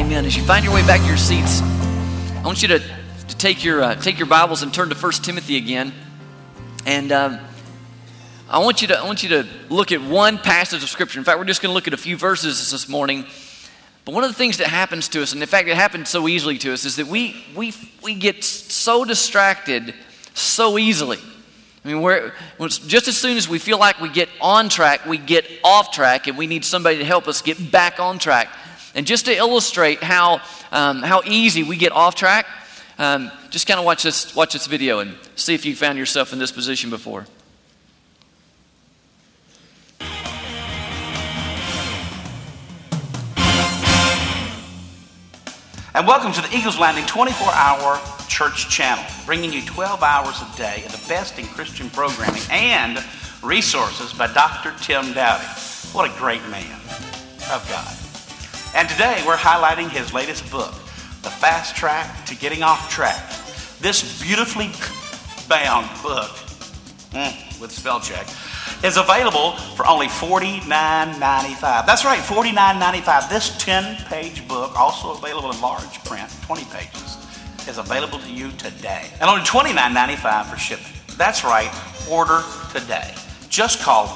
Amen. As you find your way back to your seats, I want you to take your Bibles and turn to 1 Timothy again. And I want you to look at one passage of Scripture. In fact, we're just going to look at a few verses this morning. But one of the things that happens to us, and in fact it happens so easily to us, is that we get so distracted so easily. I mean, just as soon as we feel like we get on track, we get off track, and we need somebody to help us get back on track. And just to illustrate how easy we get off track, just kind of watch this video and see if you found yourself in this position before. And welcome to the Eagles Landing 24-hour church channel, bringing you 12 hours a day of the best in Christian programming and resources by Dr. Tim Dowdy. What a great man of God. And today we're highlighting his latest book, The Fast Track to Getting Off Track. This beautifully bound book, with spell check, is available for only $49.95. That's right, $49.95. This 10-page book, also available in large print, 20 pages, is available to you today. And only $29.95 for shipping. That's right, order today. Just call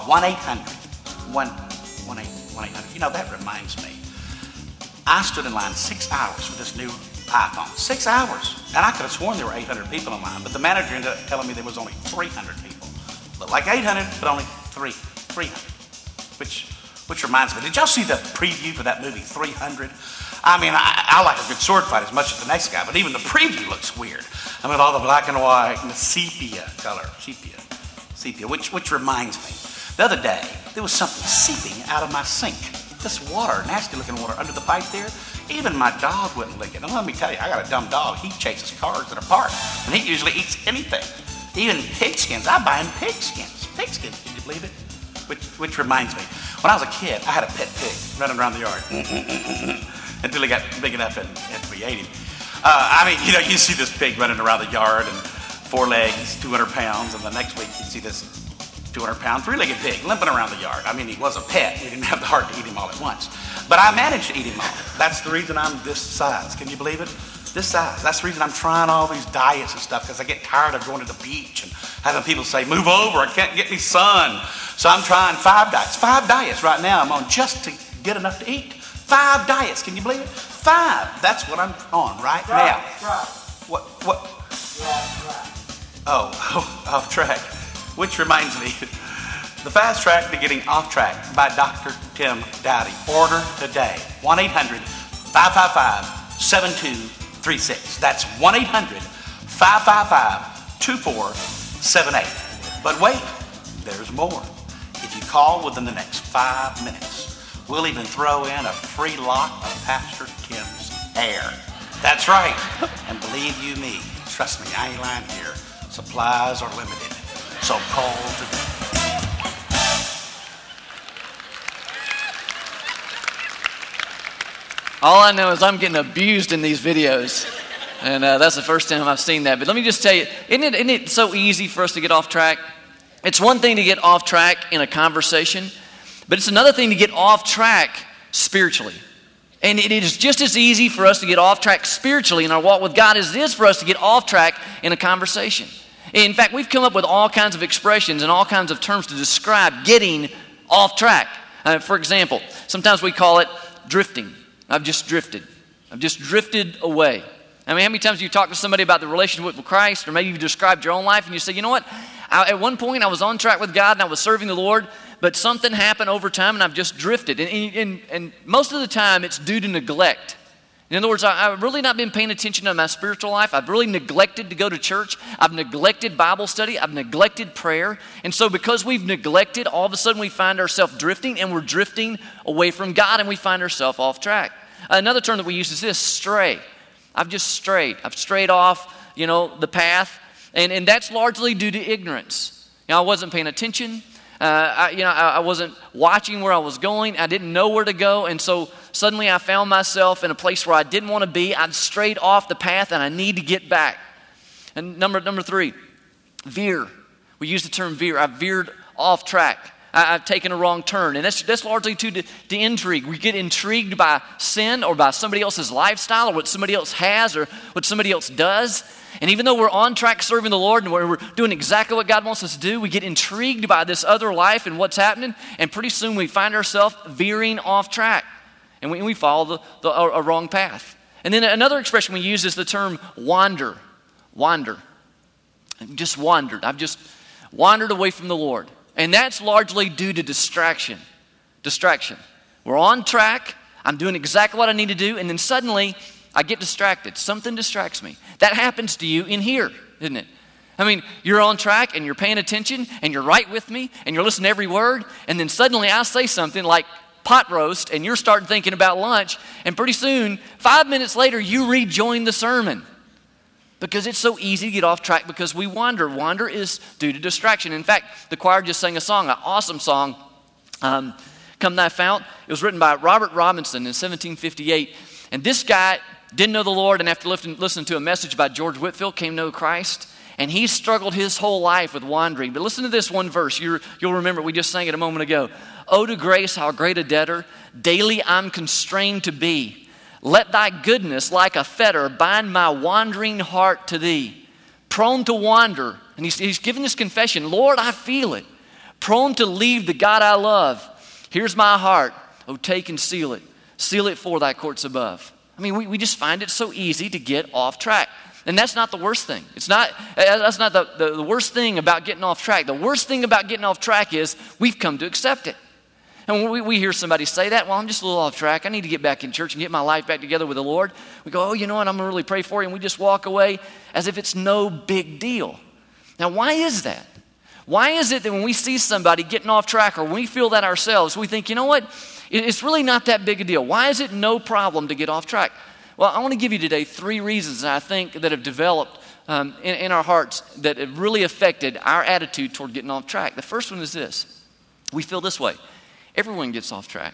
1-800. You know, that reminds me. I stood in line 6 hours for this new iPhone. 6 hours. And I could have sworn there were 800 people in line, but the manager ended up telling me there was only 300 people. Looked like 800, but only 300. Which reminds me, did y'all see the preview for that movie, 300? I mean, I like a good sword fight as much as the next guy, but even the preview looks weird. I mean, all the black and white and the sepia color, which reminds me, the other day, there was something seeping out of my sink. This water, nasty looking water under the pipe there, even my dog wouldn't lick it. And let me tell you, I got a dumb dog. He chases cars at a park, and he usually eats anything. Even pigskins. I buy him pigskins. Pigskins, can you believe it? Which reminds me, when I was a kid, I had a pet pig running around the yard until he got big enough and we ate him. I mean, you know, you see this pig running around the yard and 4 legs, 200 pounds, and the next week you see this 200-pound, 3-legged pig limping around the yard. I mean, he was a pet. We didn't have the heart to eat him all at once. But I managed to eat him all. That's the reason I'm this size. Can you believe it? This size. That's the reason I'm trying all these diets and stuff, because I get tired of going to the beach and having people say, move over, I can't get any sun. So I'm trying 5 diets. 5 diets right now I'm on just to get enough to eat. 5 diets. Can you believe it? 5. That's what I'm on right now. What? Oh, off track. Which reminds me, The Fast Track to Getting Off Track by Dr. Tim Dowdy. Order today. 1-800-555-7236. That's 1-800-555-2478. But wait, there's more. If you call within the next 5 minutes, we'll even throw in a free lock of Pastor Tim's hair. That's right. And believe you me, trust me, I ain't lying here. Supplies are limited. So call today. All I know is I'm getting abused in these videos. And that's the first time I've seen that. But let me just tell you, isn't it so easy for us to get off track? It's one thing to get off track in a conversation, but it's another thing to get off track spiritually. And it is just as easy for us to get off track spiritually in our walk with God as it is for us to get off track in a conversation. In fact, we've come up with all kinds of expressions and all kinds of terms to describe getting off track. For example, sometimes we call it drifting. I've just drifted. I've just drifted away. I mean, how many times do you talk to somebody about the relationship with Christ, or maybe you've described your own life and you say, you know what, at one point I was on track with God and I was serving the Lord, but something happened over time and I've just drifted. And most of the time it's due to neglect. In other words, I've really not been paying attention to my spiritual life. I've really neglected to go to church. I've neglected Bible study. I've neglected prayer. And so because we've neglected, all of a sudden we find ourselves drifting, and we're drifting away from God, and we find ourselves off track. Another term that we use is this, stray. I've just strayed. I've strayed off, the path. And that's largely due to ignorance. I wasn't paying attention. I wasn't watching where I was going. I didn't know where to go. And so suddenly I found myself in a place where I didn't want to be. I'd strayed off the path and I need to get back. And number 3, veer. We use the term veer. I veered off track. I've taken a wrong turn. And that's largely due to intrigue. We get intrigued by sin or by somebody else's lifestyle or what somebody else has or what somebody else does. And even though we're on track serving the Lord and we're doing exactly what God wants us to do, we get intrigued by this other life and what's happening. And pretty soon we find ourselves veering off track. And we follow a wrong path. And then another expression we use is the term wander. Wander. Just wandered. I've just wandered away from the Lord. And that's largely due to distraction. Distraction. We're on track. I'm doing exactly what I need to do. And then suddenly I get distracted. Something distracts me. That happens to you in here, isn't it? I mean, you're on track and you're paying attention and you're right with me and you're listening to every word. And then suddenly I say something like pot roast and you're starting thinking about lunch. And pretty soon, 5 minutes later, you rejoin the sermon. Because it's so easy to get off track because we wander. Wander is due to distraction. In fact, the choir just sang a song, an awesome song, Come Thy Fount. It was written by Robert Robinson in 1758. And this guy didn't know the Lord, and after listening to a message by George Whitefield, came to know Christ. And he struggled his whole life with wandering. But listen to this one verse. You'll remember, we just sang it a moment ago. Oh, to grace, how great a debtor, daily I'm constrained to be. Let thy goodness, like a fetter, bind my wandering heart to thee. Prone to wander. And he's giving this confession. Lord, I feel it. Prone to leave the God I love. Here's my heart. Oh, take and seal it. Seal it for thy courts above. I mean, we just find it so easy to get off track. And that's not the worst thing. That's not the worst thing about getting off track. The worst thing about getting off track is we've come to accept it. And when we hear somebody say that, well, I'm just a little off track. I need to get back in church and get my life back together with the Lord. We go, oh, you know what? I'm going to really pray for you. And we just walk away as if it's no big deal. Now, why is that? Why is it that when we see somebody getting off track or when we feel that ourselves, we think, you know what? It's really not that big a deal. Why is it no problem to get off track? Well, I want to give you today 3 reasons I think that have developed in our hearts that have really affected our attitude toward getting off track. The first one is this. We feel this way. Everyone gets off track.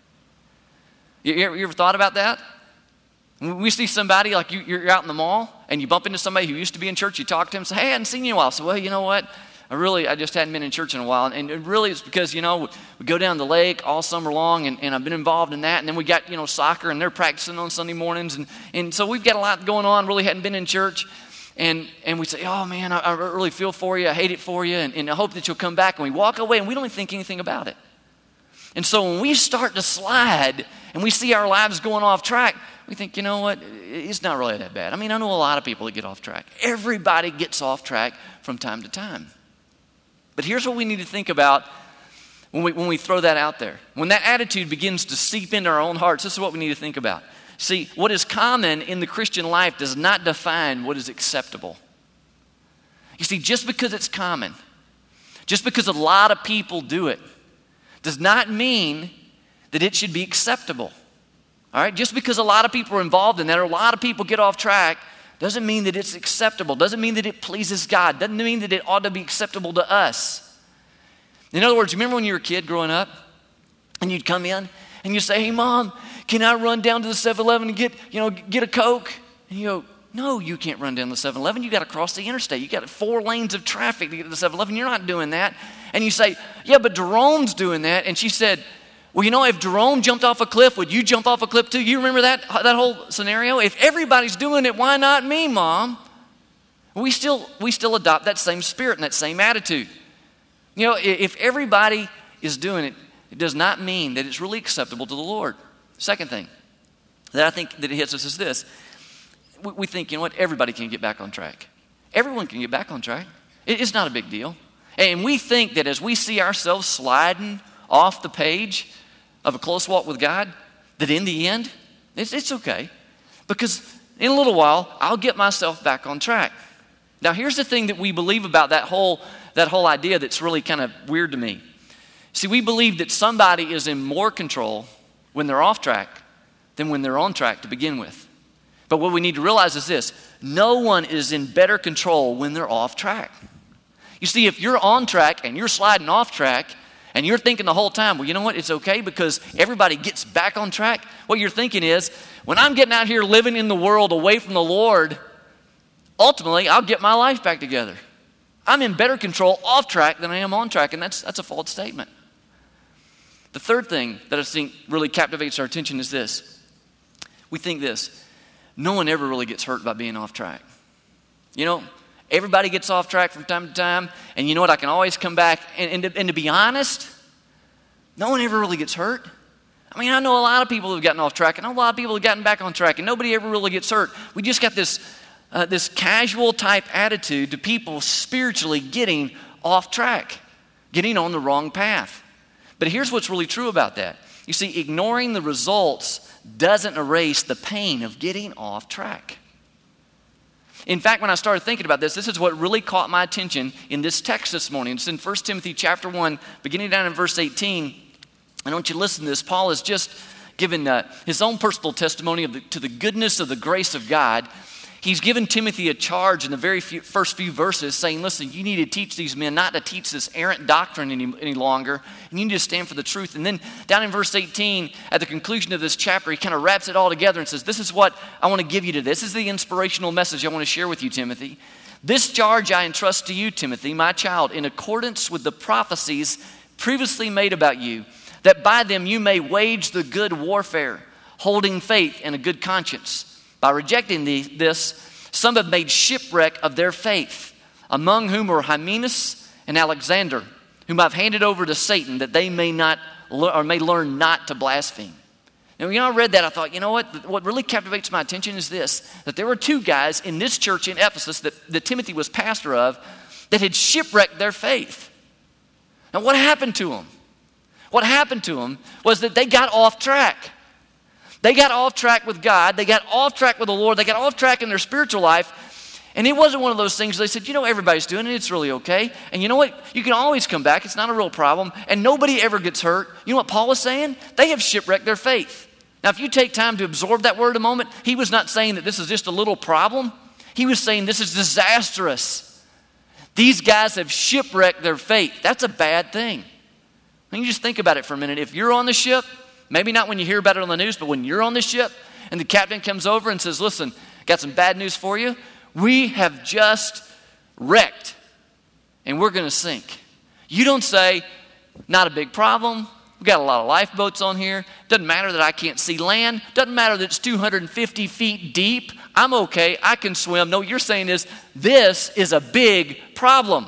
You ever thought about that? When we see somebody, like you're out in the mall, and you bump into somebody who used to be in church, you talk to him, say, hey, I hadn't seen you in a while. So, well, you know what? I just hadn't been in church in a while. And it really is because, we go down the lake all summer long, and I've been involved in that. And then we got, soccer, and they're practicing on Sunday mornings. And so we've got a lot going on, really hadn't been in church. And we say, oh, man, I really feel for you. I hate it for you. And I hope that you'll come back. And we walk away, and we don't even think anything about it. And so when we start to slide and we see our lives going off track, we think, you know what, it's not really that bad. I mean, I know a lot of people that get off track. Everybody gets off track from time to time. But here's what we need to think about when we throw that out there. When that attitude begins to seep into our own hearts, this is what we need to think about. See, what is common in the Christian life does not define what is acceptable. You see, just because it's common, just because a lot of people do it, does not mean that it should be acceptable. All right? Just because a lot of people are involved in that or a lot of people get off track doesn't mean that it's acceptable. Doesn't mean that it pleases God. Doesn't mean that it ought to be acceptable to us. In other words, remember when you were a kid growing up and you'd come in and you say, hey, Mom, can I run down to the 7-Eleven and get a Coke? And you go, no, you can't run down the 7-Eleven. You got to cross the interstate. You got 4 lanes of traffic to get to the 7-Eleven. You're not doing that. And you say, yeah, but Jerome's doing that. And she said, well, if Jerome jumped off a cliff, would you jump off a cliff too? You remember that whole scenario? If everybody's doing it, why not me, Mom? We still adopt that same spirit and that same attitude. If everybody is doing it, it does not mean that it's really acceptable to the Lord. Second thing that I think that it hits us is this. We think, everybody can get back on track. Everyone can get back on track. It's not a big deal. And we think that as we see ourselves sliding off the page of a close walk with God, that in the end, it's okay. Because in a little while, I'll get myself back on track. Now, here's the thing that we believe about that whole idea that's really kind of weird to me. See, we believe that somebody is in more control when they're off track than when they're on track to begin with. But what we need to realize is this. No one is in better control when they're off track. You see, if you're on track and you're sliding off track and you're thinking the whole time, well, you know what? It's okay because everybody gets back on track. What you're thinking is, when I'm getting out here living in the world away from the Lord, ultimately, I'll get my life back together. I'm in better control off track than I am on track, and that's a false statement. The third thing that I think really captivates our attention is this. We think this: no one ever really gets hurt by being off track. You know, everybody gets off track from time to time, and you know what? I can always come back. And to be honest, no one ever really gets hurt. I mean, I know a lot of people who have gotten off track. I know a lot of people who have gotten back on track, and nobody ever really gets hurt. We just got this casual type attitude to people spiritually getting off track, getting on the wrong path. But here's what's really true about that. You see, ignoring the results doesn't erase the pain of getting off track. In fact, when I started thinking about this is what really caught my attention in this text this morning. It's in 1 Timothy chapter 1, beginning down in verse 18. I want you to listen to this. Paul has just given his own personal testimony to the goodness of the grace of God. He's given Timothy a charge in the very first few verses saying, listen, you need to teach these men not to teach this errant doctrine any longer. And you need to stand for the truth. And then down in verse 18, at the conclusion of this chapter, he kind of wraps it all together and says, this is what I want to give you today. This is the inspirational message I want to share with you, Timothy. This charge I entrust to you, Timothy, my child, in accordance with the prophecies previously made about you, that by them you may wage the good warfare, holding faith and a good conscience. By rejecting this, some have made shipwreck of their faith, among whom are Hymenaeus and Alexander, whom I've handed over to Satan, that they may learn not to blaspheme. Now, I read that, I thought, you know what really captivates my attention is this, that there were two guys in this church in Ephesus that Timothy was pastor of that had shipwrecked their faith. Now, what happened to them? What happened to them was that they got off track. They got off track with God. They got off track with the Lord. They got off track in their spiritual life. And it wasn't one of those things they said, everybody's doing it. It's really okay. And you know what? You can always come back. It's not a real problem. And nobody ever gets hurt. You know what Paul was saying? They have shipwrecked their faith. Now, if you take time to absorb that word a moment, he was not saying that this is just a little problem. He was saying this is disastrous. These guys have shipwrecked their faith. That's a bad thing. I mean, you just think about it for a minute. If you're on the ship, maybe not when you hear about it on the news, but when you're on the ship and the captain comes over and says, listen, got some bad news for you. We have just wrecked and we're going to sink. You don't say, not a big problem. We've got a lot of lifeboats on here. Doesn't matter that I can't see land. Doesn't matter that it's 250 feet deep. I'm okay. I can swim. No, what you're saying is this is a big problem.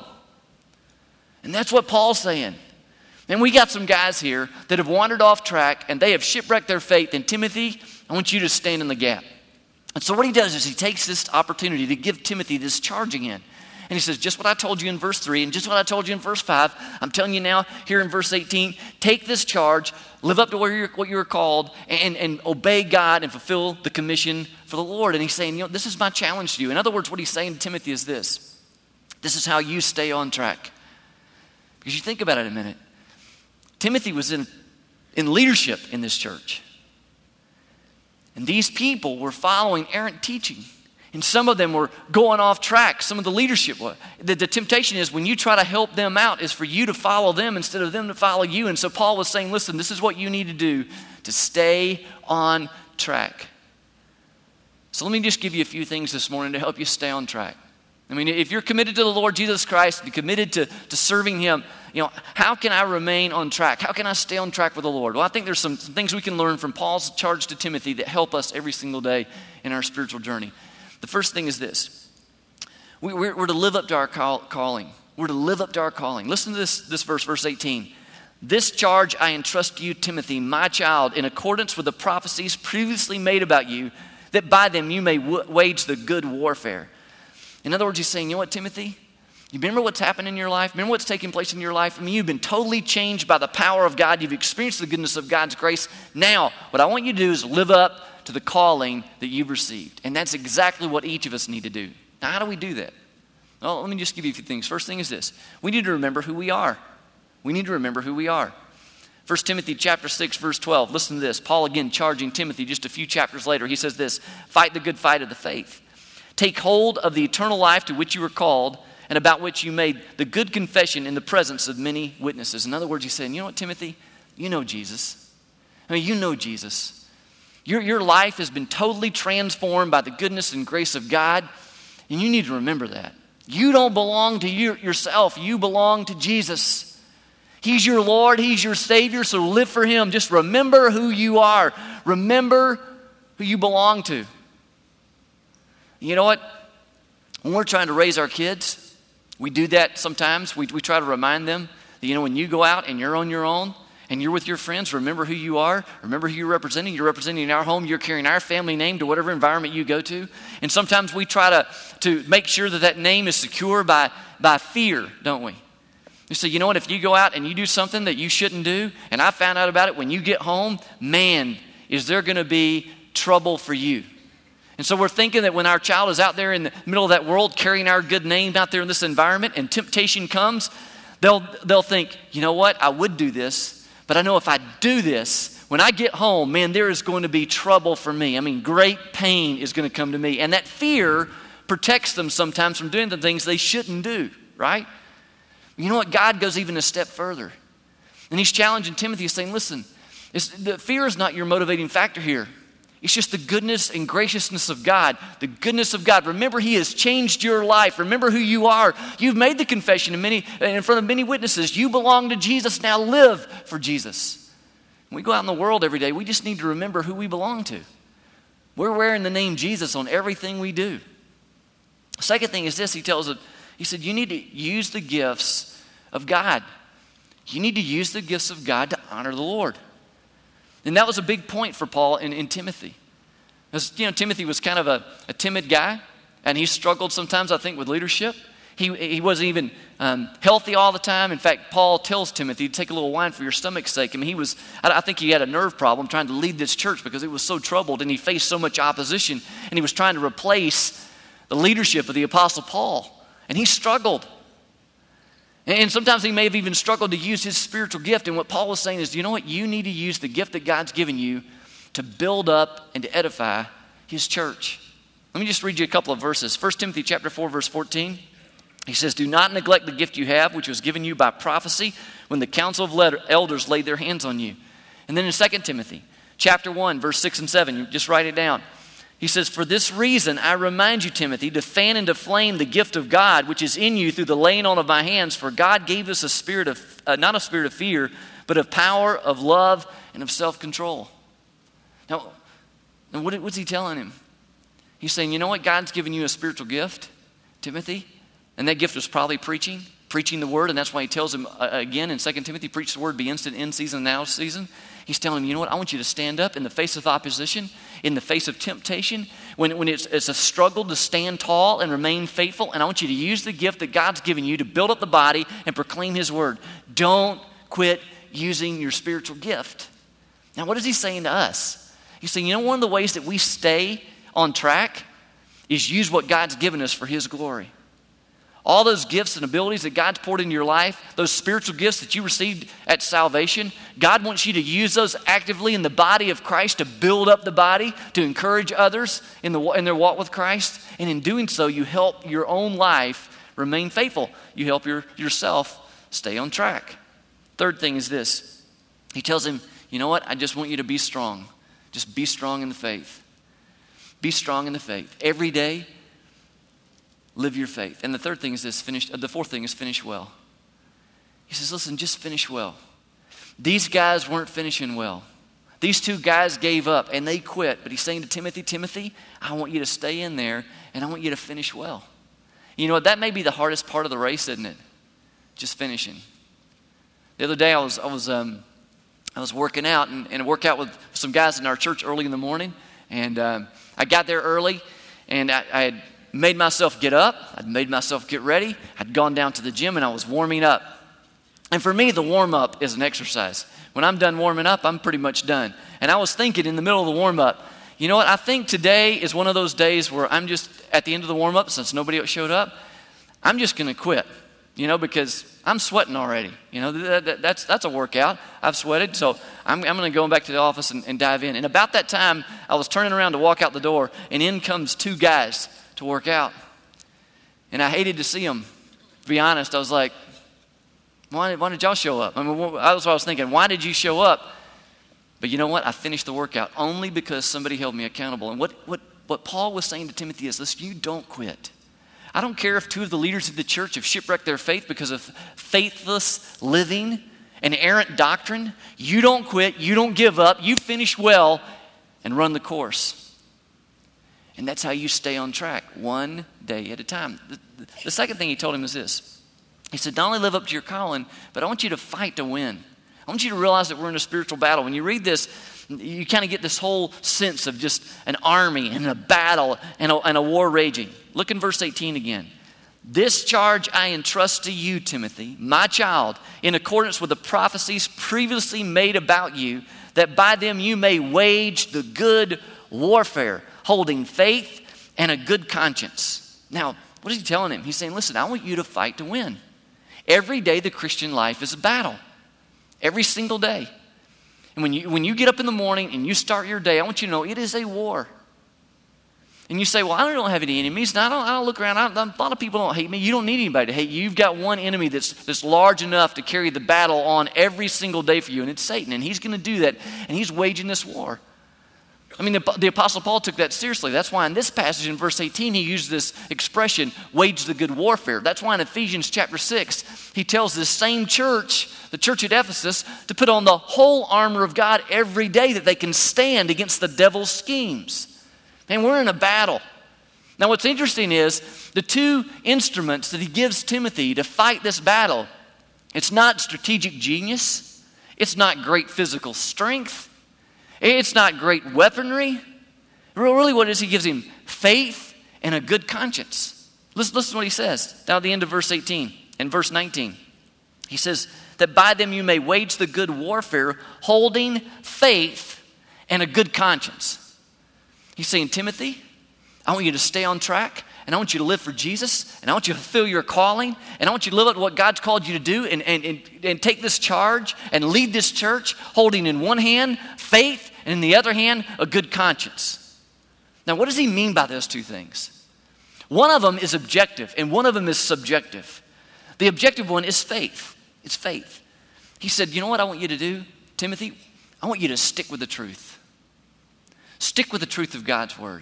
And that's what Paul's saying. And we got some guys here that have wandered off track and they have shipwrecked their faith. And Timothy, I want you to stand in the gap. And so what he does is he takes this opportunity to give Timothy this charge again. And he says, just what I told you in verse 3 and just what I told you in verse 5, I'm telling you now here in verse 18, take this charge, live up to what you were called, and obey God and fulfill the commission for the Lord. And he's saying, this is my challenge to you. In other words, what he's saying to Timothy is this. This is how you stay on track. Because you think about it a minute. Timothy was in leadership in this church. And these people were following errant teaching. And some of them were going off track. Some of the leadership were. The temptation is when you try to help them out is for you to follow them instead of them to follow you. And so Paul was saying, listen, this is what you need to do to stay on track. So let me just give you a few things this morning to help you stay on track. I mean, if you're committed to the Lord Jesus Christ, you're committed to serving Him, how can I remain on track? How can I stay on track with the Lord? Well, I think there's some things we can learn from Paul's charge to Timothy that help us every single day in our spiritual journey. The first thing is this. We're to live up to our calling. We're to live up to our calling. Listen to this verse, verse 18. This charge I entrust to you, Timothy, my child, in accordance with the prophecies previously made about you, that by them you may wage the good warfare. In other words, he's saying, you know what, Timothy? You remember what's happened in your life? Remember what's taking place in your life? I mean, you've been totally changed by the power of God. You've experienced the goodness of God's grace. Now, what I want you to do is live up to the calling that you've received. And that's exactly what each of us need to do. Now, how do we do that? Well, let me just give you a few things. First thing is this. We need to remember who we are. We need to remember who we are. 1 Timothy chapter 6, verse 12. Listen to this. Paul again charging Timothy just a few chapters later. He says this, fight the good fight of the faith. Take hold of the eternal life to which you were called and about which you made the good confession in the presence of many witnesses. In other words, he's saying, you know what, Timothy? You know Jesus. I mean, you know Jesus. Your life has been totally transformed by the goodness and grace of God, and you need to remember that. You don't belong to yourself. You belong to Jesus. He's your Lord. He's your Savior. So live for Him. Just remember who you are. Remember who you belong to. You know what? When we're trying to raise our kids, we do that sometimes. We try to remind them that, when you go out and you're on your own and you're with your friends, remember who you are. Remember who you're representing. You're representing our home. You're carrying our family name to whatever environment you go to. And sometimes we try to make sure that name is secure by fear, don't we? You say, you know what, if you go out and you do something that you shouldn't do, and I found out about it when you get home, man, is there going to be trouble for you. And so we're thinking that when our child is out there in the middle of that world carrying our good name out there in this environment and temptation comes, they'll think, you know what, I would do this, but I know if I do this, when I get home, man, there is going to be trouble for me. I mean, great pain is going to come to me. And that fear protects them sometimes from doing the things they shouldn't do, right? You know what? God goes even a step further. And He's challenging Timothy. He's saying, listen, the fear is not your motivating factor here. It's just the goodness and graciousness of God. The goodness of God. Remember, He has changed your life. Remember who you are. You've made the confession in front of many witnesses. You belong to Jesus. Now live for Jesus. When we go out in the world every day, we just need to remember who we belong to. We're wearing the name Jesus on everything we do. The second thing is this. He said, you need to use the gifts of God. You need to use the gifts of God to honor the Lord. And that was a big point for Paul in Timothy. Because, Timothy was kind of a timid guy, and he struggled sometimes, I think, with leadership. He wasn't even healthy all the time. In fact, Paul tells Timothy, take a little wine for your stomach's sake. I mean, I think he had a nerve problem trying to lead this church because it was so troubled, and he faced so much opposition, and he was trying to replace the leadership of the Apostle Paul. And he struggled. And sometimes he may have even struggled to use his spiritual gift. And what Paul was saying is, you know what? You need to use the gift that God's given you to build up and to edify His church. Let me just read you a couple of verses. 1 Timothy chapter 4, verse 14. He says, do not neglect the gift you have, which was given you by prophecy when the council of elders laid their hands on you. And then in 2 Timothy chapter 1, verse 6 and 7, you just write it down. He says, for this reason, I remind you, Timothy, to fan into flame the gift of God, which is in you through the laying on of my hands. For God gave us a spirit of, not a spirit of fear, but of power, of love, and of self-control. Now, what's he telling him? He's saying, you know what? God's given you a spiritual gift, Timothy. And that gift was probably preaching the word. And that's why he tells him again in 2 Timothy, preach the word, be instant in season and out of season. He's telling him, you know what? I want you to stand up in the face of opposition, in the face of temptation, when it's a struggle to stand tall and remain faithful. And I want you to use the gift that God's given you to build up the body and proclaim His word. Don't quit using your spiritual gift. Now, what is he saying to us? He's saying, one of the ways that we stay on track is use what God's given us for His glory. All those gifts and abilities that God's poured into your life, those spiritual gifts that you received at salvation, God wants you to use those actively in the body of Christ to build up the body, to encourage others in their walk with Christ. And in doing so, you help your own life remain faithful. You help yourself stay on track. Third thing is this. He tells him, you know what? I just want you to be strong. Just be strong in the faith. Be strong in the faith. Every day, live your faith. And the third thing is this, the fourth thing is finish well. He says, listen, just finish well. These guys weren't finishing well. These two guys gave up and they quit. But he's saying to Timothy, I want you to stay in there and I want you to finish well. You know what? That may be the hardest part of the race, isn't it? Just finishing. The other day I was working out and I worked out with some guys in our church early in the morning. And I got there early and I had made myself get up. I'd made myself get ready. I'd gone down to the gym and I was warming up. And for me, the warm-up is an exercise. When I'm done warming up, I'm pretty much done. And I was thinking in the middle of the warm-up, you know what? I think today is one of those days where I'm just, at the end of the warm-up, since nobody else showed up, I'm just going to quit, because I'm sweating already. That's a workout. I've sweated, so I'm going to go back to the office and dive in. And about that time, I was turning around to walk out the door, and in comes two guys to work out. And I hated to see them. To be honest, I was like, why did y'all show up? I mean, that's what I was thinking. Why did you show up? But you know what? I finished the workout only because somebody held me accountable. And what Paul was saying to Timothy is, listen, you don't quit. I don't care if two of the leaders of the church have shipwrecked their faith because of faithless living and errant doctrine, you don't quit, you don't give up, you finish well and run the course. And that's how you stay on track, one day at a time. The second thing he told him is this. He said, not only live up to your calling, but I want you to fight to win. I want you to realize that we're in a spiritual battle. When you read this, you kind of get this whole sense of just an army and a battle and a war raging. Look in verse 18 again. This charge I entrust to you, Timothy, my child, in accordance with the prophecies previously made about you, that by them you may wage the good warfare, holding faith and a good conscience. Now, what is he telling him? He's saying, listen, I want you to fight to win. Every day the Christian life is a battle. Every single day. And when you get up in the morning and you start your day, I want you to know it is a war. And you say, well, I don't have any enemies. And I don't look around. A lot of people don't hate me. You don't need anybody to hate you. You've got one enemy that's large enough to carry the battle on every single day for you, and it's Satan. And he's going to do that, and he's waging this war. I mean, the Apostle Paul took that seriously. That's why in this passage in verse 18, he used this expression, wage the good warfare. That's why in Ephesians chapter 6, he tells this same church, the church at Ephesus, to put on the whole armor of God every day that they can stand against the devil's schemes. And we're in a battle. Now, what's interesting is the two instruments that he gives Timothy to fight this battle, it's not strategic genius. It's not great physical strength. It's not great weaponry. Really, what it is, he gives him faith and a good conscience. Listen to what he says down at the end of verse 18 and verse 19. He says that by them you may wage the good warfare, holding faith and a good conscience. He's saying, Timothy, I want you to stay on track, and I want you to live for Jesus, and I want you to fulfill your calling, and I want you to live out what God's called you to do, and take this charge and lead this church, holding in one hand faith, and in the other hand a good conscience. Now, what does he mean by those two things? One of them is objective, and one of them is subjective. The objective one is faith. It's faith. He said, you know what I want you to do, Timothy? I want you to stick with the truth. Stick with the truth of God's word.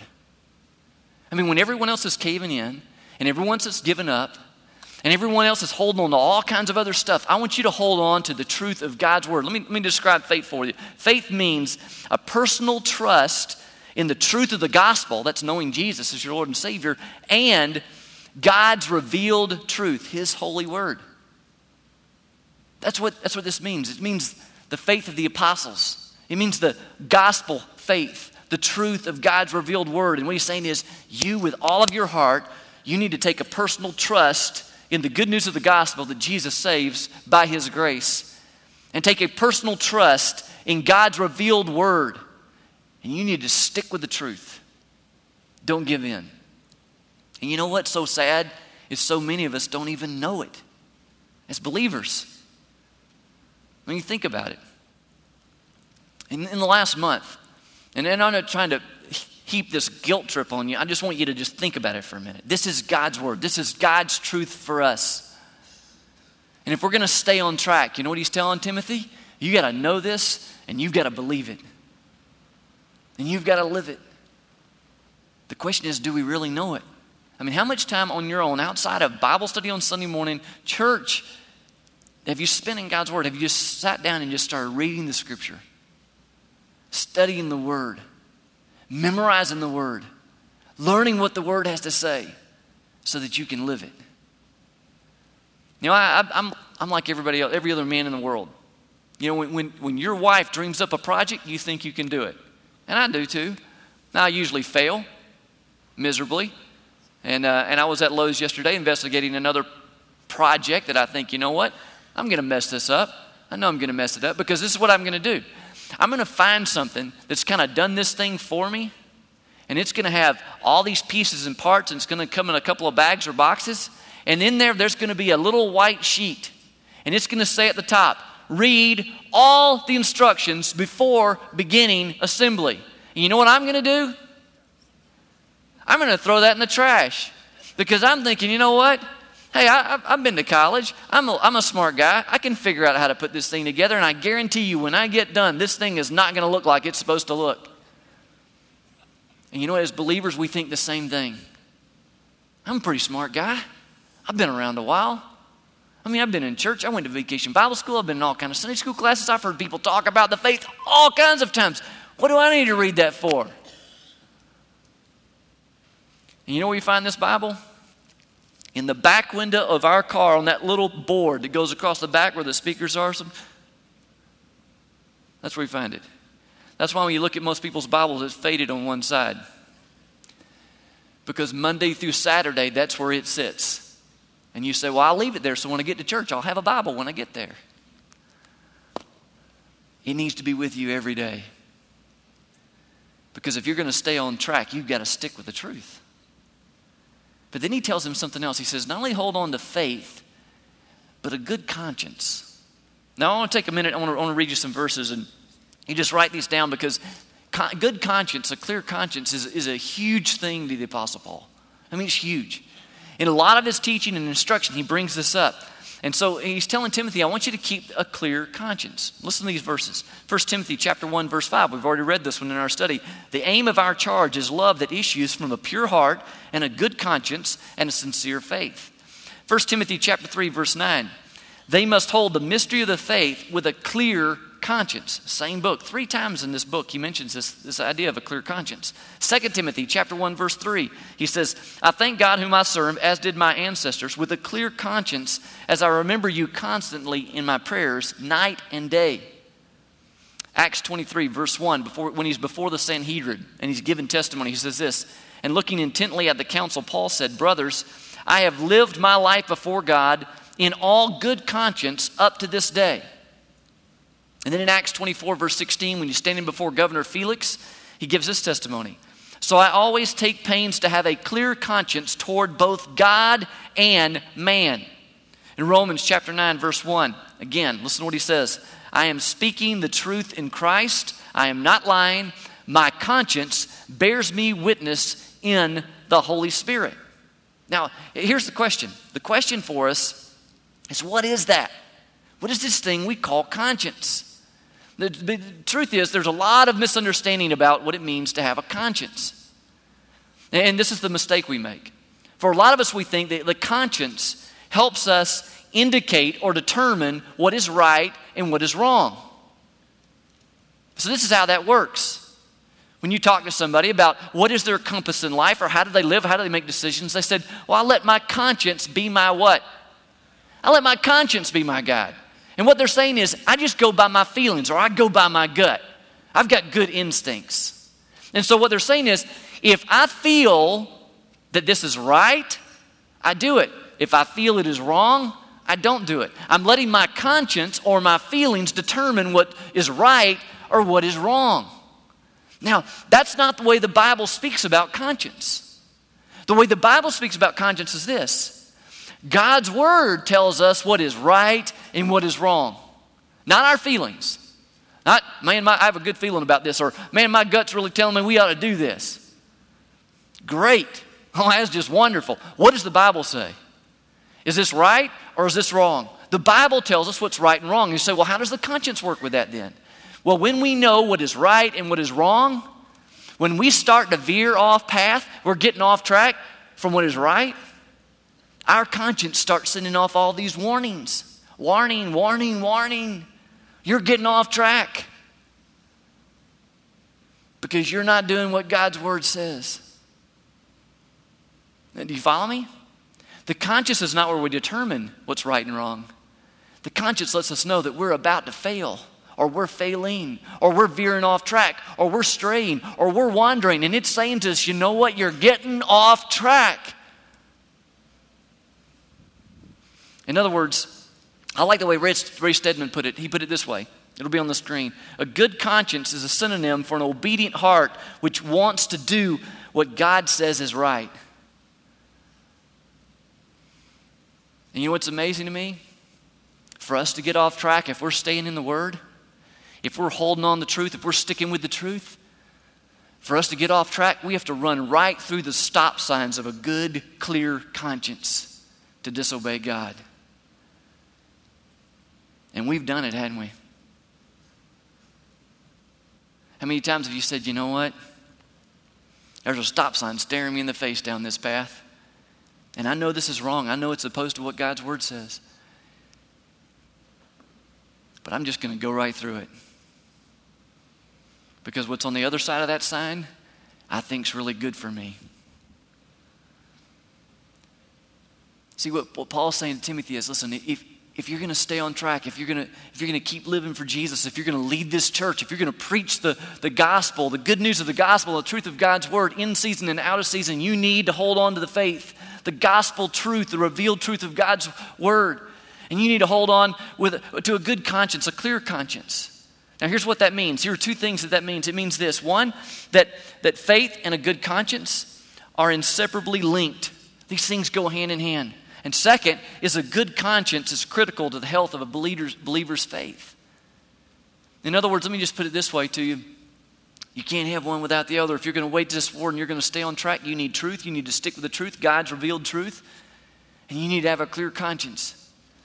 I mean, when everyone else is caving in, and everyone else is giving up, and everyone else is holding on to all kinds of other stuff, I want you to hold on to the truth of God's word. Let me describe faith for you. Faith means a personal trust in the truth of the gospel, that's knowing Jesus as your Lord and Savior, and God's revealed truth, his holy word. That's what this means. It means the faith of the apostles. It means the gospel faith, the truth of God's revealed word. And what he's saying is, you with all of your heart, you need to take a personal trust in the good news of the gospel that Jesus saves by his grace. And take a personal trust in God's revealed word. And you need to stick with the truth. Don't give in. And you know what's so sad is so many of us don't even know it as believers. When you think about it. In the last month, and I'm not trying to heap this guilt trip on you. I just want you to just think about it for a minute. This is God's word. This is God's truth for us. And if we're going to stay on track, you know what he's telling Timothy? You got to know this, and you've got to believe it. And you've got to live it. The question is, do we really know it? I mean, how much time on your own, outside of Bible study on Sunday morning, church, have you spent in God's word? Have you just sat down and just started reading the scripture? Studying the word, memorizing the word, learning what the word has to say so that you can live it. You know, I'm like everybody else, every other man in the world. You know, when your wife dreams up a project, you think you can do it. And I do too. Now, I usually fail miserably. And I was at Lowe's yesterday investigating another project that I think, you know what? I'm going to mess this up. I know I'm going to mess it up because this is what I'm going to do. I'm going to find something that's kind of done this thing for me, and it's going to have all these pieces and parts, and it's going to come in a couple of bags or boxes, and in there's going to be a little white sheet, and it's going to say at the top, read all the instructions before beginning assembly. And you know what I'm going to do? I'm going to throw that in the trash because I'm thinking, you know what? Hey, I've been to college. I'm a smart guy. I can figure out how to put this thing together, and I guarantee you when I get done, this thing is not going to look like it's supposed to look. And you know what? As believers, we think the same thing. I'm a pretty smart guy. I've been around a while. I mean, I've been in church. I went to Vacation Bible School. I've been in all kinds of Sunday school classes. I've heard people talk about the faith all kinds of times. What do I need to read that for? And you know where you find this Bible? In the back window of our car on that little board that goes across the back where the speakers are. That's where you find it. That's why when you look at most people's Bibles, it's faded on one side. Because Monday through Saturday, that's where it sits. And you say, well, I'll leave it there so when I get to church, I'll have a Bible when I get there. It needs to be with you every day. Because if you're going to stay on track, you've got to stick with the truth. But then he tells him something else. He says, not only hold on to faith, but a good conscience. Now, I want to take a minute. I want to read you some verses, and you just write these down because good conscience, a clear conscience, is a huge thing to the Apostle Paul. I mean, it's huge. In a lot of his teaching and instruction, he brings this up. And so he's telling Timothy, I want you to keep a clear conscience. Listen to these verses. 1 Timothy chapter 1, verse 5. We've already read this one in our study. The aim of our charge is love that issues from a pure heart and a good conscience and a sincere faith. 1 Timothy chapter 3, verse 9. They must hold the mystery of the faith with a clear conscience. Same book. 3 times in this book he mentions this idea of a clear conscience. 2 Timothy chapter 1, verse 3. He says, I thank God whom I serve, as did my ancestors, with a clear conscience, as I remember you constantly in my prayers, night and day. Acts 23, verse 1, when he's before the Sanhedrin and he's given testimony, he says this, and looking intently at the council, Paul said, brothers, I have lived my life before God in all good conscience up to this day. And then in Acts 24, verse 16, when he's standing before Governor Felix, he gives this testimony. So I always take pains to have a clear conscience toward both God and man. In Romans chapter 9, verse 1, again, listen to what he says. I am speaking the truth in Christ. I am not lying. My conscience bears me witness in the Holy Spirit. Now, here's the question. The question for us is, what is that? What is this thing we call conscience? The truth is, there's a lot of misunderstanding about what it means to have a conscience. And this is the mistake we make. For a lot of us, we think that the conscience helps us indicate or determine what is right and what is wrong. So this is how that works. When you talk to somebody about what is their compass in life or how do they live, how do they make decisions, they said, well, I let my conscience be my what? I let my conscience be my guide. And what they're saying is, I just go by my feelings or I go by my gut. I've got good instincts. And so what they're saying is, if I feel that this is right, I do it. If I feel it is wrong, I don't do it. I'm letting my conscience or my feelings determine what is right or what is wrong. Now, that's not the way the Bible speaks about conscience. The way the Bible speaks about conscience is this. God's Word tells us what is right and what is wrong. Not our feelings. Not, man, I have a good feeling about this, or man, my gut's really telling me we ought to do this. Great. Oh, that's just wonderful. What does the Bible say? Is this right or is this wrong? The Bible tells us what's right and wrong. You say, well, how does the conscience work with that then? Well, when we know what is right and what is wrong, when we start to veer off path, we're getting off track from what is right, our conscience starts sending off all these warnings. Warning, warning, warning. You're getting off track because you're not doing what God's Word says. Do you follow me? The conscience is not where we determine what's right and wrong. The conscience lets us know that we're about to fail, or we're failing, or we're veering off track, or we're straying, or we're wandering. And it's saying to us, you know what? You're getting off track. In other words, I like the way Ray Stedman put it. He put it this way. It'll be on the screen. A good conscience is a synonym for an obedient heart which wants to do what God says is right. And you know what's amazing to me? For us to get off track, if we're staying in the Word, if we're holding on to the truth, if we're sticking with the truth, for us to get off track, we have to run right through the stop signs of a good, clear conscience to disobey God. And we've done it, hadn't we? How many times have you said, you know what? There's a stop sign staring me in the face down this path. And I know this is wrong. I know it's opposed to what God's Word says. but I'm just going to go right through it. Because what's on the other side of that sign, I think is really good for me. See, what Paul's saying to Timothy is, listen, if you're going to stay on track, if you're going to keep living for Jesus, if you're going to lead this church, if you're going to preach the gospel, the good news of the gospel, the truth of God's word, in season and out of season, you need to hold on to the faith, the gospel truth, the revealed truth of God's word. And you need to hold on to a good conscience, a clear conscience. Now here's what that means. Here are two things that means. It means this. One, that faith and a good conscience are inseparably linked. These things go hand in hand. And second is a good conscience is critical to the health of a believer's faith. In other words, let me just put it this way to you. You can't have one without the other. If you're going to wage this war and you're going to stay on track, you need truth. You need to stick with the truth, God's revealed truth. And you need to have a clear conscience.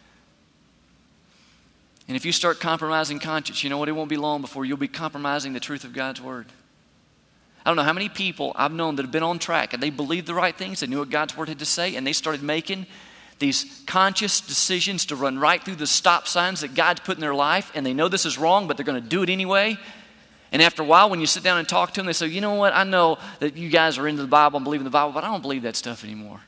And if you start compromising conscience, you know what? It won't be long before you'll be compromising the truth of God's word. I don't know how many people I've known that have been on track and they believed the right things. They knew what God's word had to say, and they started making these conscious decisions to run right through the stop signs that God's put in their life, and they know this is wrong, but they're going to do it anyway. And after a while, when you sit down and talk to them, they say, you know what? I know that you guys are into the Bible and believe in the Bible, but I don't believe that stuff anymore.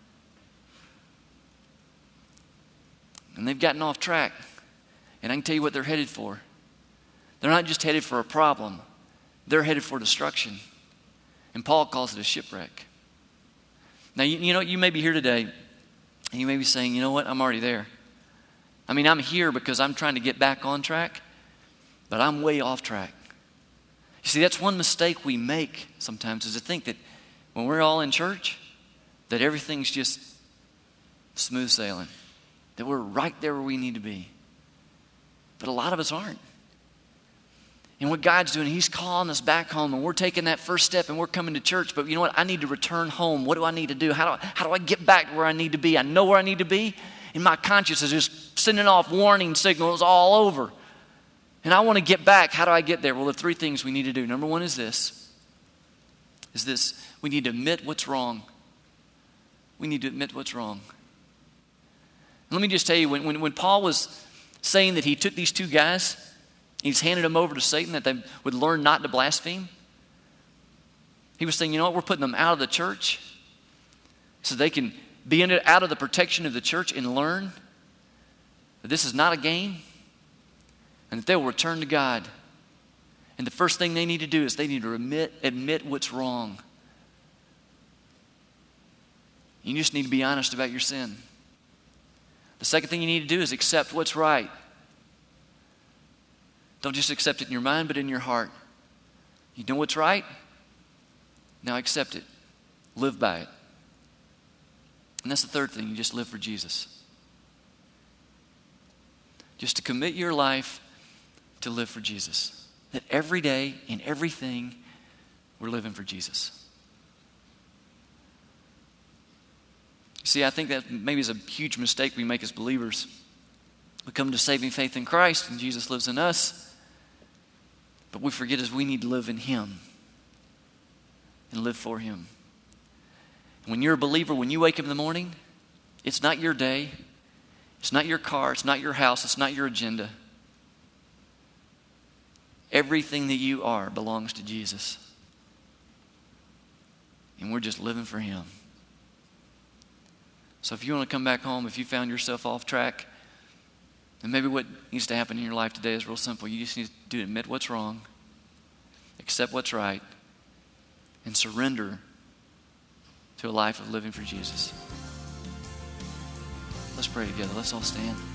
And they've gotten off track. And I can tell you what they're headed for. They're not just headed for a problem. They're headed for destruction. And Paul calls it a shipwreck. Now, you know, you may be here today, and you may be saying, you know what, I'm already there. I mean, I'm here because I'm trying to get back on track, but I'm way off track. You see, that's one mistake we make sometimes, is to think that when we're all in church, that everything's just smooth sailing, that we're right there where we need to be. But a lot of us aren't. And what God's doing, He's calling us back home, and we're taking that first step, and we're coming to church. But you know what? I need to return home. What do I need to do? How do I get back where I need to be? I know where I need to be, and my conscience is just sending off warning signals all over. And I want to get back. How do I get there? Well, the three things we need to do. Number one is this. We need to admit what's wrong. We need to admit what's wrong. And let me just tell you, when Paul was saying that he took these two guys, he's handed them over to Satan that they would learn not to blaspheme. He was saying, you know what, we're putting them out of the church so they can be out of the protection of the church and learn that this is not a game and that they'll return to God. And the first thing they need to do is they need to admit what's wrong. You just need to be honest about your sin. The second thing you need to do is accept what's right. Don't just accept it in your mind, but in your heart. You know what's right? Now accept it. Live by it. And that's the third thing. You just live for Jesus. Just to commit your life to live for Jesus. That every day, in everything, we're living for Jesus. See, I think that maybe is a huge mistake we make as believers. We come to saving faith in Christ, and Jesus lives in us. But we forget is we need to live in Him and live for Him. When you're a believer, when you wake up in the morning, it's not your day. It's not your car. It's not your house. It's not your agenda. Everything that you are belongs to Jesus. And we're just living for Him. So if you want to come back home, if you found yourself off track, then maybe what needs to happen in your life today is real simple. You just need to admit what's wrong, accept what's right, and surrender to a life of living for Jesus. Let's pray together. Let's all stand.